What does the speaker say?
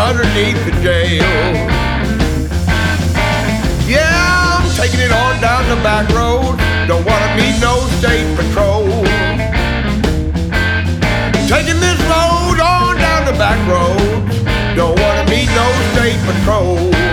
underneath the jail. Yeah, I'm taking it on down the back road. Don't wanna meet no state patrol. Taking this road on down the back road. Don't wanna meet no state patrol.